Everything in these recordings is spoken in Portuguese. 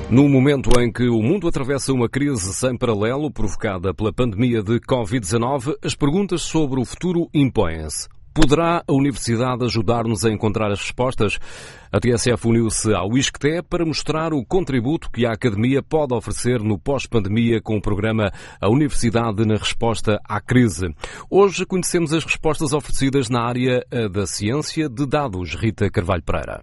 No momento em que o mundo atravessa uma crise sem paralelo provocada pela pandemia de Covid-19, as perguntas sobre o futuro impõem-se. Poderá a Universidade ajudar-nos a encontrar as respostas? A TSF uniu-se ao ISCTE para mostrar o contributo que a Academia pode oferecer no pós-pandemia com o programa A Universidade na Resposta à Crise. Hoje conhecemos as respostas oferecidas na área da ciência de dados. Rita Carvalho Pereira.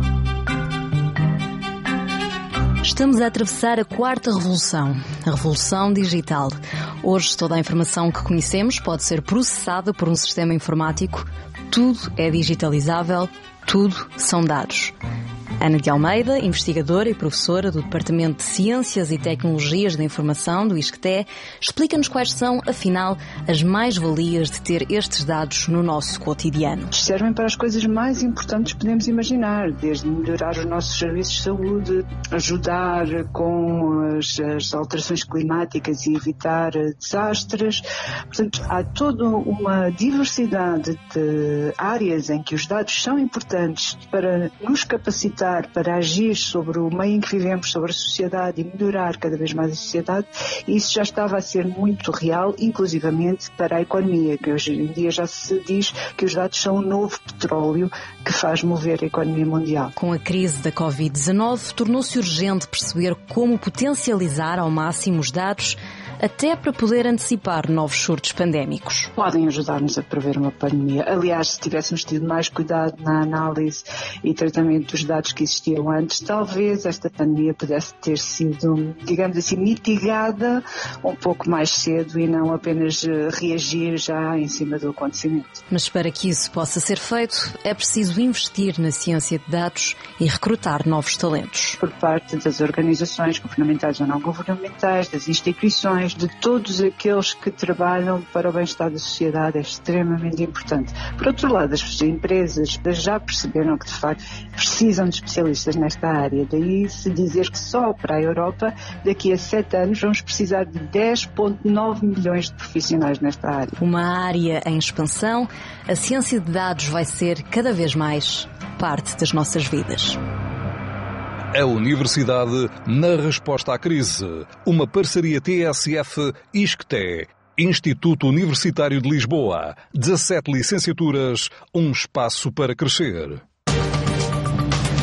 Estamos a atravessar a quarta revolução, a revolução digital. Hoje toda a informação que conhecemos pode ser processada por um sistema informático. Tudo é digitalizável, tudo são dados. Ana de Almeida, investigadora e professora do Departamento de Ciências e Tecnologias da Informação do ISCTE, explica-nos quais são, afinal, as mais-valias de ter estes dados no nosso cotidiano. Servem para as coisas mais importantes que podemos imaginar, desde melhorar os nossos serviços de saúde, ajudar com as alterações climáticas e evitar desastres. Portanto, há toda uma diversidade de áreas em que os dados são importantes para nos capacitar para agir sobre o meio em que vivemos, sobre a sociedade e melhorar cada vez mais a sociedade, e isso já estava a ser muito real, inclusivamente para a economia, que hoje em dia já se diz que os dados são o novo petróleo que faz mover a economia mundial. Com a crise da Covid-19, tornou-se urgente perceber como potencializar ao máximo os dados, até para poder antecipar novos surtos pandémicos. Podem ajudar-nos a prever uma pandemia. Aliás, se tivéssemos tido mais cuidado na análise e tratamento dos dados que existiam antes, talvez esta pandemia pudesse ter sido, digamos assim, mitigada um pouco mais cedo e não apenas reagir já em cima do acontecimento. Mas para que isso possa ser feito, é preciso investir na ciência de dados e recrutar novos talentos. Por parte das organizações governamentais ou não governamentais, das instituições, de todos aqueles que trabalham para o bem-estar da sociedade, é extremamente importante. Por outro lado, as empresas já perceberam que, de facto, precisam de especialistas nesta área. Daí se dizer que só para a Europa, daqui a 7 anos, vamos precisar de 10,9 milhões de profissionais nesta área. Uma área em expansão, a ciência de dados vai ser cada vez mais parte das nossas vidas. A Universidade na Resposta à Crise. Uma parceria TSF-ISCTE. Instituto Universitário de Lisboa. 17 licenciaturas, um espaço para crescer.